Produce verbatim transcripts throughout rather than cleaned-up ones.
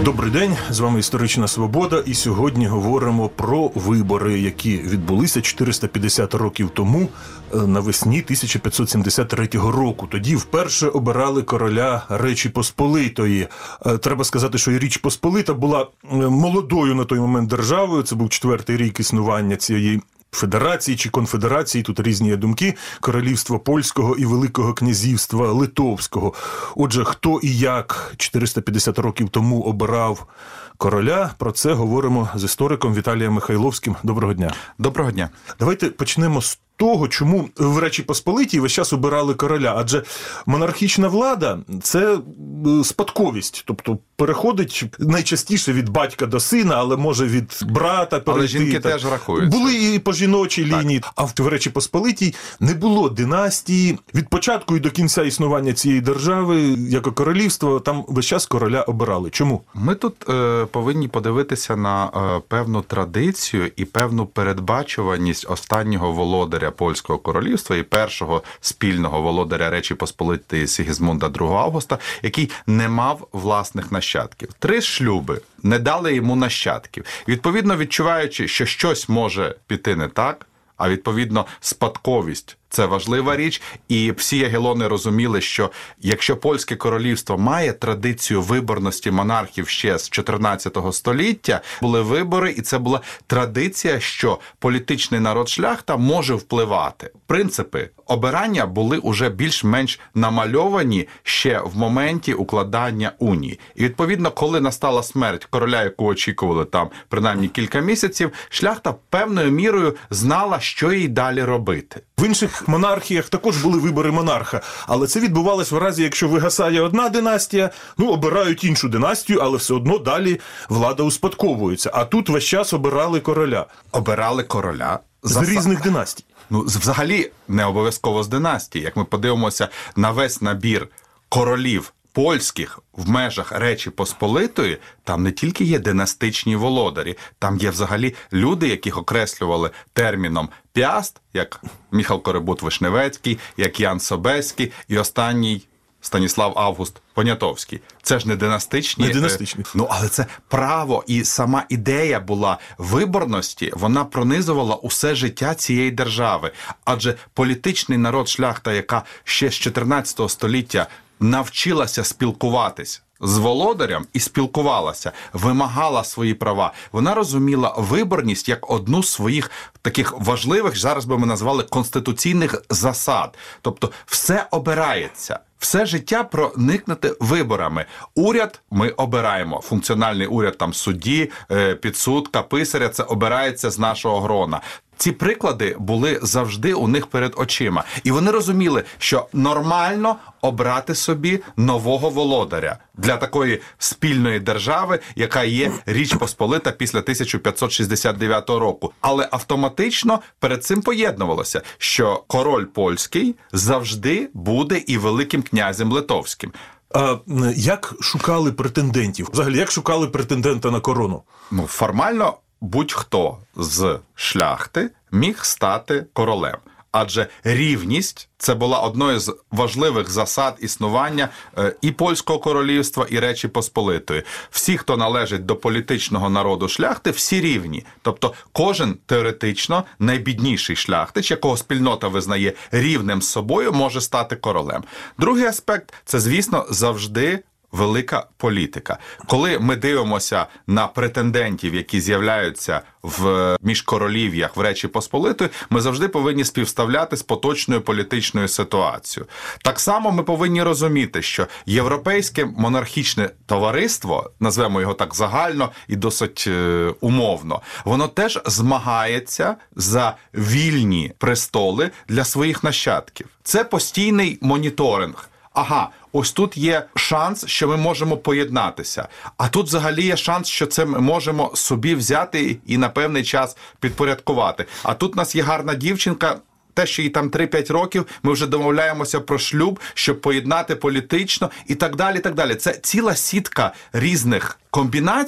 Добрий день, з вами «Історична Свобода», і сьогодні говоримо про вибори, які відбулися чотириста п'ятдесят років тому, навесні тисяча п'ятсот сімдесят третього року. Тоді вперше обирали короля Речі Посполитої. Треба сказати, що і Річ Посполита була молодою на той момент державою, це був четвертий рік існування цієї федерації чи конфедерації, тут різні є думки, королівства Польського і Великого князівства Литовського. Отже, хто і як чотириста п'ятдесят років тому обирав короля, про це говоримо з істориком Віталієм Михайловським. Доброго дня. Доброго дня. Давайте почнемо з того, чому в Речі Посполитій весь час обирали короля. Адже монархічна влада – це спадковість, тобто переходить найчастіше від батька до сина, але може від брата перейти. Але жінки так. теж рахуються. Були і по жіночій лінії. А в Речі Посполитій не було династії. Від початку і до кінця існування цієї держави, як королівство, там весь час короля обирали. Чому? Ми тут е, повинні подивитися на е, певну традицію і певну передбачуваність останнього володаря Польського королівства і першого спільного володаря Речі Посполитої Сигізмунда другого Августа, який не мав власних нащадків. Три шлюби не дали йому нащадків. Відповідно, відчуваючи, що щось може піти не так, а відповідно спадковість – це важлива річ, і всі ягелони розуміли, що якщо Польське королівство має традицію виборності монархів ще з чотирнадцятого століття, були вибори, і це була традиція, що політичний народ шляхта може впливати. Принципи обирання були уже більш-менш намальовані ще в моменті укладання унії. І відповідно, коли настала смерть короля, яку очікували там принаймні кілька місяців, шляхта певною мірою знала, що їй далі робити. В інших монархіях також були вибори монарха, але це відбувалось в разі, якщо вигасає одна династія, ну, обирають іншу династію, але все одно далі влада успадковується. А тут весь час обирали короля. Обирали короля з за різних династій. Ну, взагалі, не обов'язково з династії. Як ми подивимося на весь набір королів польських в межах Речі Посполитої, там не тільки є династичні володарі, там є взагалі люди, яких окреслювали терміном «пяст», як Міхал Корибут-Вишневецький, як Ян Собеський і останній Станіслав Август Понятовський. Це ж не династичні. Не династичні. Ну, але це право і сама ідея була виборності, вона пронизувала усе життя цієї держави. Адже політичний народ шляхта, яка ще з чотирнадцятого століття навчилася спілкуватись з володарем і спілкувалася, вимагала свої права. Вона розуміла виборність як одну з своїх таких важливих, зараз би ми назвали, конституційних засад. Тобто все обирається. Все життя проникнути виборами. Уряд ми обираємо. Функціональний уряд там судді, підсудка, писаря – це обирається з нашого грона. Ці приклади були завжди у них перед очима. І вони розуміли, що нормально обрати собі нового володаря для такої спільної держави, яка є Річ Посполита після тисяча п'ятсот шістдесят дев'ятого року. Але автоматично перед цим поєднувалося, що король польський завжди буде і великим князем литовським. А як шукали претендентів? Взагалі, як шукали претендента на корону? Ну, формально будь-хто з шляхти міг стати королем. Адже рівність – це була одною з важливих засад існування і Польського королівства, і Речі Посполитої. Всі, хто належить до політичного народу шляхти, всі рівні. Тобто кожен теоретично найбідніший шляхтич, якого спільнота визнає рівним з собою, може стати королем. Другий аспект – це, звісно, завжди велика політика. Коли ми дивимося на претендентів, які з'являються в міжкоролів'ях в Речі Посполитої, ми завжди повинні співставляти з поточною політичною ситуацією. Так само ми повинні розуміти, що європейське монархічне товариство, назвемо його так загально і досить е, умовно, воно теж змагається за вільні престоли для своїх нащадків. Це постійний моніторинг. Ага, ось тут є шанс, що ми можемо поєднатися. А тут взагалі є шанс, що це ми можемо собі взяти і на певний час підпорядкувати. А тут у нас є гарна дівчинка, те, що їй там три-п'ять років, ми вже домовляємося про шлюб, щоб поєднати політично і так далі, і так далі. Це ціла сітка різних комбінацій,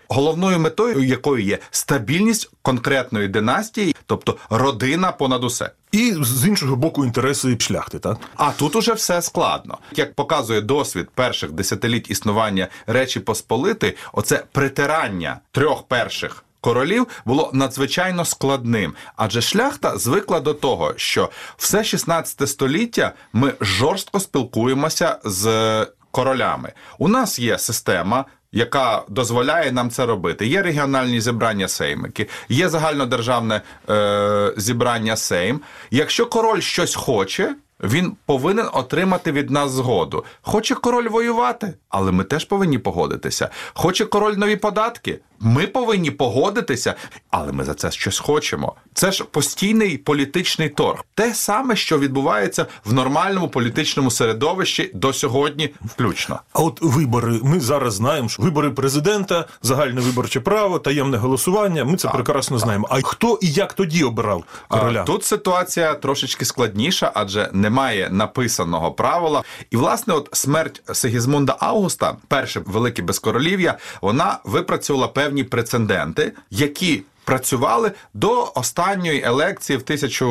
головною метою якої є стабільність конкретної династії, тобто родина понад усе. І з іншого боку інтереси шляхти, так? А тут уже все складно. Як показує досвід перших десятиліть існування Речі Посполитої, оце притирання трьох перших королів було надзвичайно складним, адже шляхта звикла до того, що все шістнадцяте століття ми жорстко спілкуємося з королями. У нас є система, яка дозволяє нам це робити. Є регіональні зібрання сеймики, є загальнодержавне е, зібрання сейм. Якщо король щось хоче, він повинен отримати від нас згоду. Хоче король воювати, але ми теж повинні погодитися. Хоче король нові податки, ми повинні погодитися, але ми за це щось хочемо. Це ж постійний політичний торг. Те саме, що відбувається в нормальному політичному середовищі до сьогодні включно. А от вибори, ми зараз знаємо, що вибори президента, загальне виборче право, таємне голосування, ми це так, прекрасно так. знаємо. А хто і як тоді обирав короля? А, тут ситуація трошечки складніша, адже немає написаного правила. І, власне, от смерть Сигізмунда Августа, перше велике безкоролів'я, вона випрацювала певні прецеденти, які працювали до останньої елекції в тисяча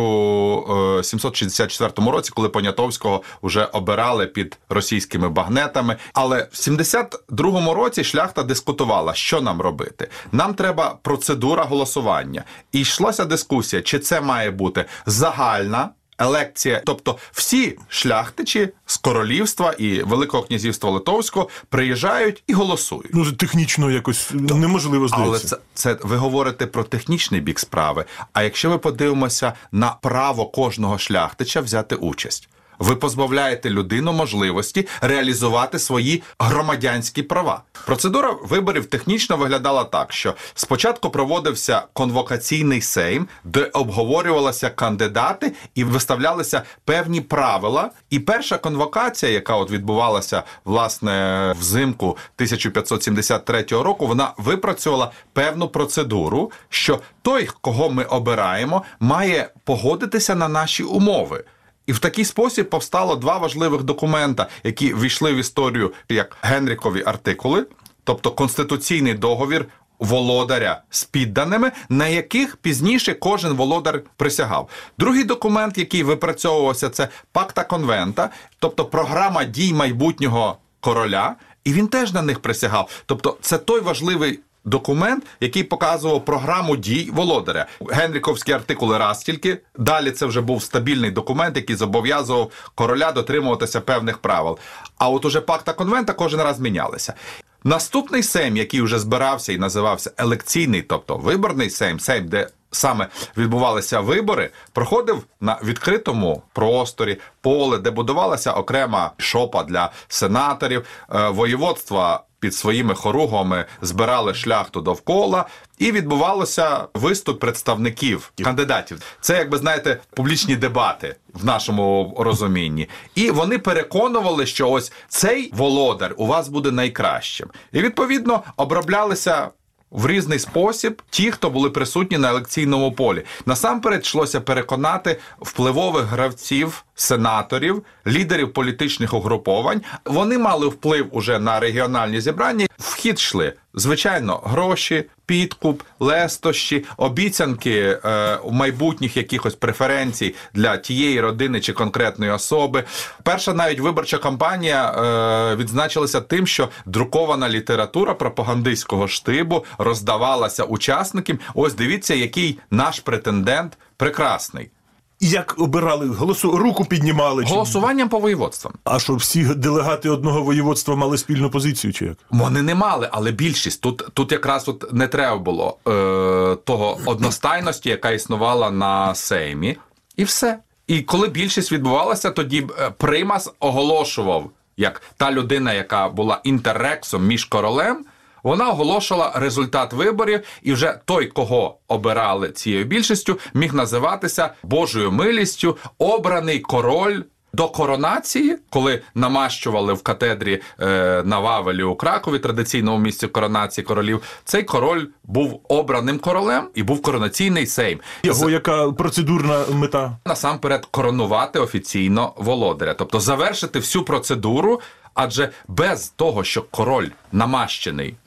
сімсот шістдесят четвертому році, коли Понятовського вже обирали під російськими багнетами. Але в сімдесят другому році шляхта дискутувала, що нам робити. Нам треба процедура голосування. І йшлася дискусія, чи це має бути загальна елекція, тобто всі шляхтичі з королівства і Великого князівства Литовського приїжджають і голосують. Ну, технічно якось неможливо, здається. Але це, це ви говорите про технічний бік справи. А якщо ми подивимося на право кожного шляхтича взяти участь, ви позбавляєте людину можливості реалізувати свої громадянські права. Процедура виборів технічно виглядала так, що спочатку проводився конвокаційний сейм, де обговорювалися кандидати і виставлялися певні правила. І перша конвокація, яка от відбувалася, власне, взимку тисяча п'ятсот сімдесят третього року, вона випрацювала певну процедуру, що той, кого ми обираємо, має погодитися на наші умови. І в такий спосіб повстало два важливих документа, які ввійшли в історію як Генрікові артикули, тобто конституційний договір володаря з підданими, на яких пізніше кожен володар присягав. Другий документ, який випрацьовувався, це Пакта Конвента, тобто програма дій майбутнього короля, і він теж на них присягав. Тобто це той важливий документ, який показував програму дій володаря. Генріковські артикули раз тільки, далі це вже був стабільний документ, який зобов'язував короля дотримуватися певних правил. А от уже Пакта Конвента кожен раз мінялися. Наступний сейм, який вже збирався і називався елекційний, тобто виборний сейм, сейм, де саме відбувалися вибори, проходив на відкритому просторі, поле, де будувалася окрема шопа для сенаторів, воєводства під своїми хоругвами збирали шляхту довкола, і відбувалося виступ представників, кандидатів. Це, як ви знаєте, публічні дебати в нашому розумінні. І вони переконували, що ось цей володар у вас буде найкращим. І, відповідно, оброблялися в різний спосіб ті, хто були присутні на елекційному полі. Насамперед йшлося переконати впливових гравців, сенаторів, лідерів політичних угруповань. Вони мали вплив уже на регіональні зібрання. В хід йшли, звичайно, гроші, підкуп, лестощі, обіцянки е, майбутніх якихось преференцій для тієї родини чи конкретної особи. Перша навіть виборча кампанія е, відзначилася тим, що друкована література пропагандистського штибу роздавалася учасникам. Ось дивіться, який наш претендент прекрасний. І як обирали? Голосу... Руку піднімали? Голосуванням по воєводствам. А що, всі делегати одного воєводства мали спільну позицію, чи як? Вони не мали, але більшість. Тут, тут якраз от не треба було е, того одностайності, яка існувала на сеймі. І все. І коли більшість відбувалася, тоді примас оголошував, як та людина, яка була інтеррексом між королем, вона оголошувала результат виборів, і вже той, кого обирали цією більшістю, міг називатися Божою милістю обраний король до коронації, коли намащували в катедрі е, на Вавелі у Кракові, традиційному місці коронації королів, цей король був обраним королем і був коронаційний сейм. Його яка процедурна мета? Насамперед коронувати офіційно володаря, тобто завершити всю процедуру. Адже без того, що король намащений на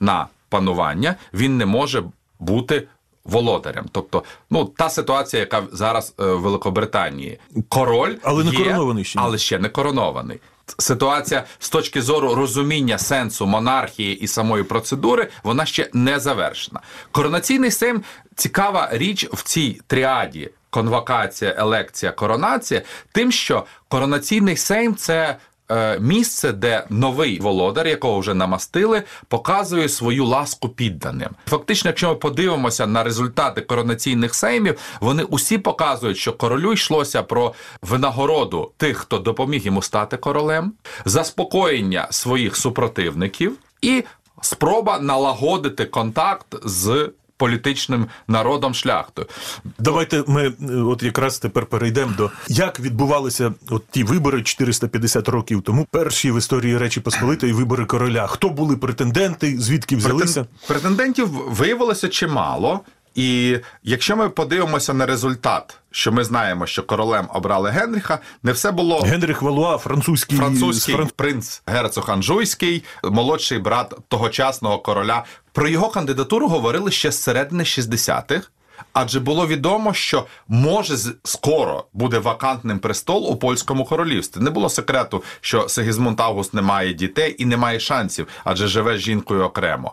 панування, він не може бути володарем. Тобто, ну, та ситуація, яка зараз е, в Великобританії. Король Але не є, коронований ще. але ще не коронований. Ситуація з точки зору розуміння сенсу монархії і самої процедури, вона ще не завершена. Коронаційний сейм – цікава річ в цій тріаді конвокація, елекція, коронація, тим, що коронаційний сейм – це місце, де новий володар, якого вже намастили, показує свою ласку підданим. Фактично, якщо ми подивимося на результати коронаційних сеймів, вони усі показують, що королю йшлося про винагороду тих, хто допоміг йому стати королем, заспокоєння своїх супротивників і спроба налагодити контакт з політичним народом, шляхтою. Давайте ми от якраз тепер перейдемо до, як відбувалися от ті вибори чотириста п'ятдесят років тому, перші в історії Речі Посполитої вибори короля. Хто були претенденти, звідки взялися? Претендентів виявилося чимало. І якщо ми подивимося на результат, що ми знаємо, що королем обрали Генріха, не все було... Генріх Валуа, французький... Французький Фран... принц, герцог Анжуйський, молодший брат тогочасного короля. Про його кандидатуру говорили ще з середини шістдесятих, адже було відомо, що може скоро буде вакантним престол у польському королівстві. Не було секрету, що Сигізмунд Август не має дітей і не має шансів, адже живе з жінкою окремо.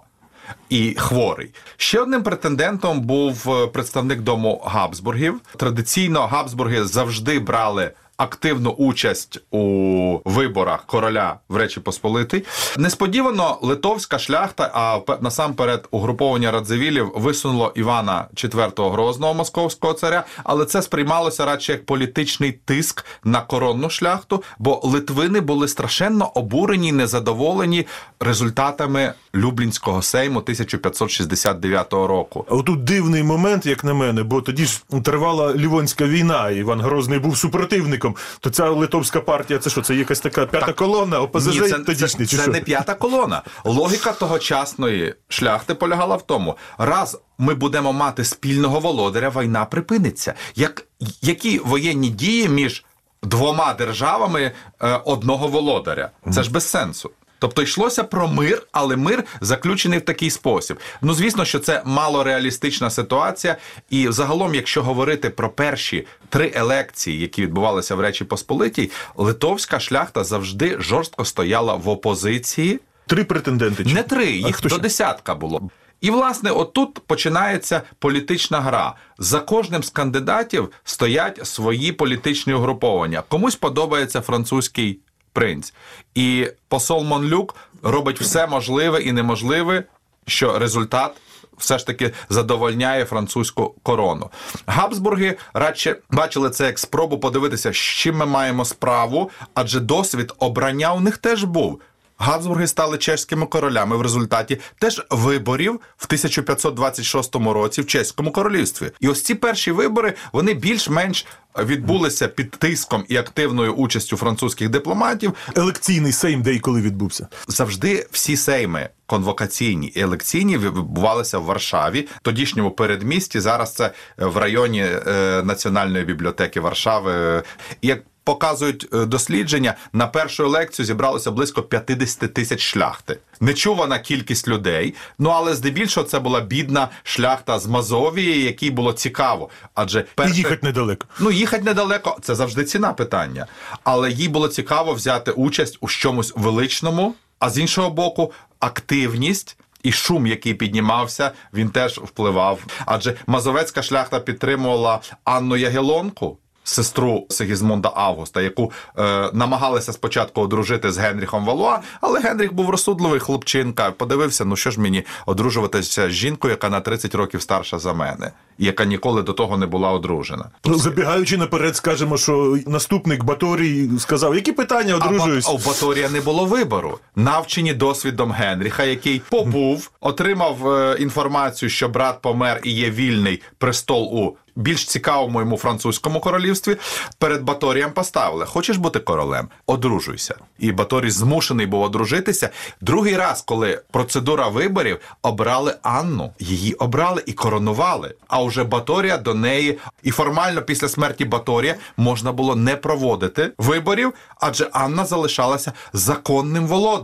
І хворий. Ще одним претендентом був представник дому Габсбургів. Традиційно Габсбурги завжди брали активну участь у виборах короля в Речі Посполитій. Несподівано литовська шляхта, а насамперед угруповання Радзивілів, висунуло Івана четвертого Грозного, московського царя, але це сприймалося радше як політичний тиск на коронну шляхту, бо литвини були страшенно обурені і незадоволені результатами Люблінського сейму тисяча п'ятсот шістдесят дев'ятого року. А отут дивний момент, як на мене, бо тоді ж тривала Лівонська війна, Іван Грозний був супротивником. То ця литовська партія, це що, це якась така п'ята так, колона, ОПЗЖ ні, це, тодішній? Це, це не п'ята колона. Логіка тогочасної шляхти полягала в тому, раз ми будемо мати спільного володаря, війна припиниться. Як, які воєнні дії між двома державами е, одного володаря? Це ж без сенсу. Тобто йшлося про мир, але мир заключений в такий спосіб. Ну, звісно, що це малореалістична ситуація. І загалом, якщо говорити про перші три елекції, які відбувалися в Речі Посполитій, литовська шляхта завжди жорстко стояла в опозиції. Три претенденти? Чи? Не три, їх до десятка було. І, власне, отут починається політична гра. За кожним з кандидатів стоять свої політичні угруповання. Комусь подобається французький принц. І посол Монлюк робить все можливе і неможливе, що результат все ж таки задовольняє французьку корону. Габсбурги радше бачили це як спробу подивитися, з чим ми маємо справу, адже досвід обрання у них теж був. Габсбурги стали чеськими королями в результаті теж виборів в тисяча п'ятсот двадцять шостому році в Чеському королівстві. І ось ці перші вибори, вони більш-менш відбулися під тиском і активною участю французьких дипломатів. Елекційний сейм де і коли відбувся? Завжди всі сейми конвокаційні і елекційні відбувалися в Варшаві, тодішньому передмісті, зараз це в районі е, Національної бібліотеки Варшави. Як показують дослідження, на першу лекцію зібралося близько п'ятдесят тисяч шляхти. Нечувана кількість людей, ну але здебільшого це була бідна шляхта з Мазовії, якій було цікаво. Адже перше... І їхати недалеко. Ну, їхати недалеко, це завжди ціна питання. Але їй було цікаво взяти участь у чомусь величному, а з іншого боку, активність і шум, який піднімався, він теж впливав. Адже мазовецька шляхта підтримувала Анну Ягелонку, сестру Сигізмунда Августа, яку е, намагалися спочатку одружити з Генріхом Валуа, але Генріх був розсудливий хлопчинка, подивився, ну що ж мені одружуватися з жінкою, яка на тридцять років старша за мене, і яка ніколи до того не була одружена. Ну, забігаючи наперед, скажемо, що наступник Баторій сказав, які питання одружуюсь? А, а у Баторія не було вибору. Навчені досвідом Генріха, який побув, отримав е, інформацію, що брат помер і є вільний престол у більш цікавому йому французькому королівстві, перед Баторієм поставили: хочеш бути королем? Одружуйся. І Баторій змушений був одружитися. Другий раз, коли процедура виборів, обрали Анну. Її обрали і коронували. А уже Баторія до неї, і формально після смерті Баторія можна було не проводити виборів, адже Анна залишалася законним володарем.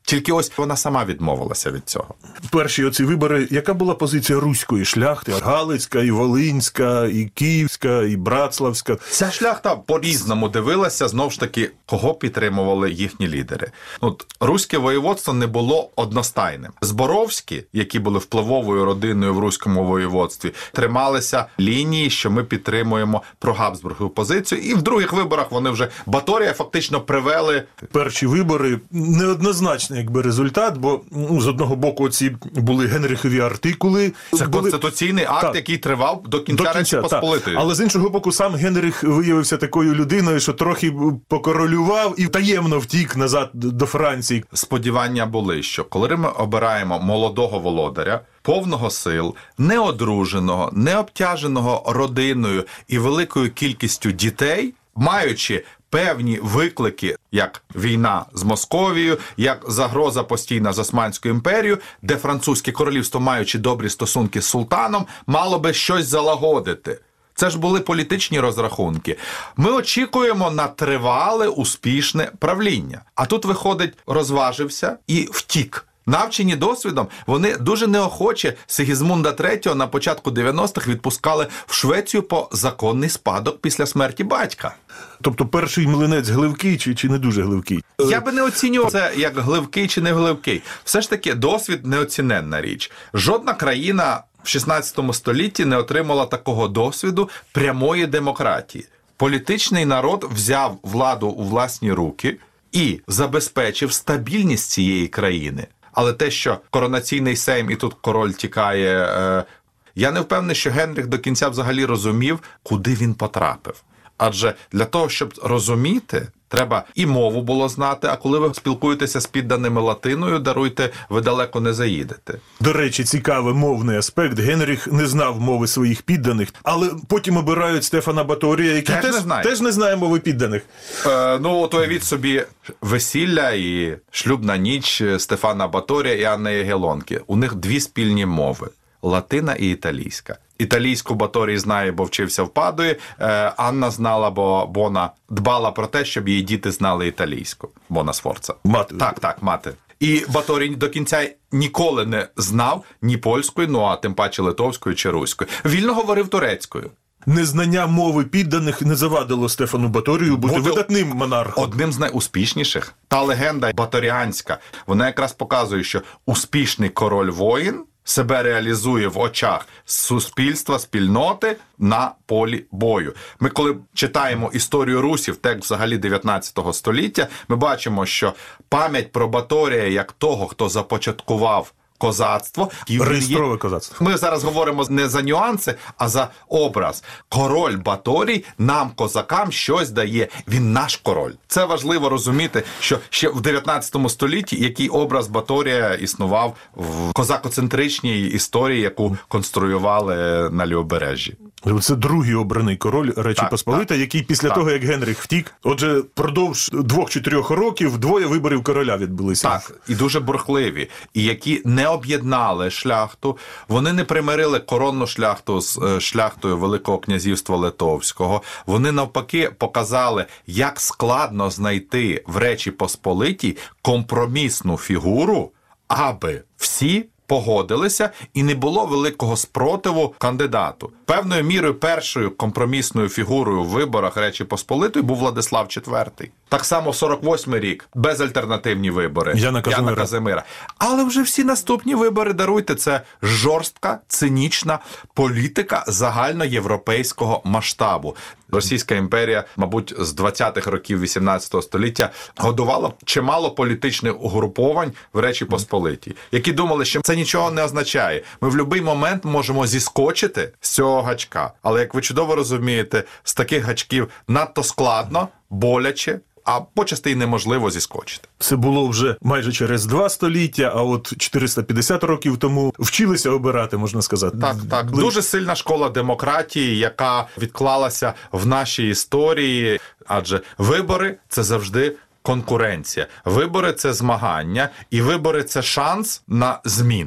Тільки ось вона сама відмовилася від цього. Перші оці вибори, яка була позиція руської шляхти? Галицька, і Волинська, і Київська, і Братславська. Ця шляхта по-різному дивилася, знову ж таки, кого підтримували їхні лідери. От, руське воєводство не було одностайним. Зборовські, які були впливовою родиною в руському воєводстві, трималися лінії, що ми підтримуємо прогабсбургову позицію. І в других виборах вони вже Баторія фактично привели... Перші вибори неоднозначний якби результат, бо ну, з одного боку ці були Генрихові артикули. Це були... конституційний акт, так. який тривав до кінця, до кінця Речі Посполитої. Але з іншого боку, сам Генрих виявився такою людиною, що трохи покоролював і таємно втік назад до Франції. Сподівання були, що коли ми обираємо молодого володаря, повного сил, неодруженого, необтяженого родиною і великою кількістю дітей, маючи певні виклики, як війна з Московією, як загроза постійна з Османською імперією, де французьке королівство, маючи добрі стосунки з султаном, мало би щось залагодити. Це ж були політичні розрахунки. Ми очікуємо на тривале, успішне правління. А тут, виходить, розважився і втік. Навчені досвідом, вони дуже неохоче Сигізмунда третього на початку дев'яностих відпускали в Швецію по законний спадок після смерті батька. Тобто перший млинець гливкий чи, чи не дуже гливкий? Я би не оцінював це як гливкий чи не гливкий. Все ж таки досвід неоціненна річ. Жодна країна в шістнадцятому столітті не отримала такого досвіду прямої демократії. Політичний народ взяв владу у власні руки і забезпечив стабільність цієї країни. Але те, що коронаційний сейм і тут король тікає, е, я не впевнений, що Генріх до кінця взагалі розумів, куди він потрапив. Адже для того, щоб розуміти, треба і мову було знати, а коли ви спілкуєтеся з підданими латиною, даруйте, ви далеко не заїдете. До речі, цікавий мовний аспект. Генріх не знав мови своїх підданих, але потім обирають Стефана Баторія, який теж, теж, не, теж не знає мови підданих. Е, ну, от уявіть собі весілля і шлюбна ніч Стефана Баторія і Анни Ягелонки. У них дві спільні мови – латина і італійська. Італійську Баторій знає, бо вчився в Падуї. Анна знала, бо вона дбала про те, щоб її діти знали італійську. Бона Сфорца. Мати. Так, так, мати. І Баторій до кінця ніколи не знав ні польської, ну а тим паче литовської чи руської. Вільно говорив турецькою. Незнання мови підданих не завадило Стефану Баторію бути Буду видатним монархом. Одним з найуспішніших. Та легенда баторіанська, вона якраз показує, що успішний король-воїн себе реалізує в очах суспільства, спільноти на полі бою. Ми коли читаємо історію Русів, текст взагалі дев'ятнадцятого століття, ми бачимо, що пам'ять про Баторія як того, хто започаткував козацтво. Реєстрове козацтво. Ми зараз говоримо не за нюанси, а за образ. Король Баторій нам, козакам, щось дає. Він наш король. Це важливо розуміти, що ще в дев'ятнадцятому столітті який образ Баторія існував в козакоцентричній історії, яку конструювали на Лівобережжі. Це другий обраний король Речі так, Посполитої, так, який після так. того, як Генрих втік, отже, впродовж двох чи трьох років двоє виборів короля відбулися. Так, і дуже бурхливі, і які не об'єднали шляхту, вони не примирили коронну шляхту з шляхтою Великого князівства Литовського, вони навпаки показали, як складно знайти в Речі Посполитій компромісну фігуру, аби всі погодилися і не було великого спротиву кандидату. Певною мірою першою компромісною фігурою в виборах Речі Посполитої був Владислав четвертий. Так само сорок восьмий рік, безальтернативні вибори Яна Казимира. Яна Казимира. Але вже всі наступні вибори, даруйте, це жорстка, цинічна політика загальноєвропейського масштабу. Російська імперія, мабуть, з двадцятих років вісімнадцятого століття годувала чимало політичних угруповань в Речі Посполитій, які думали, що це нічого не означає. Ми в будь-який момент можемо зіскочити з цього гачка. Але, як ви чудово розумієте, з таких гачків надто складно, боляче, а почасти й неможливо зіскочити. Це було вже майже через два століття, а от чотириста п'ятдесят років тому вчилися обирати, можна сказати. Так, так. Дуже сильна школа демократії, яка відклалася в нашій історії, адже вибори – це завжди конкуренція. Вибори – це змагання, і вибори – це шанс на зміни.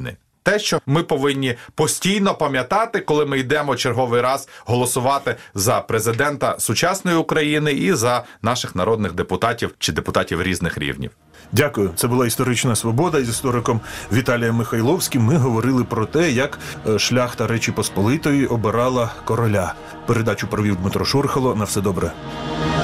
те, що ми повинні постійно пам'ятати, коли ми йдемо черговий раз голосувати за президента сучасної України і за наших народних депутатів чи депутатів різних рівнів. Дякую. Це була «Історична свобода» з істориком Віталієм Михайловським. Ми говорили про те, як шляхта Речі Посполитої обирала короля. Передачу провів Дмитро Шурхало. На все добре.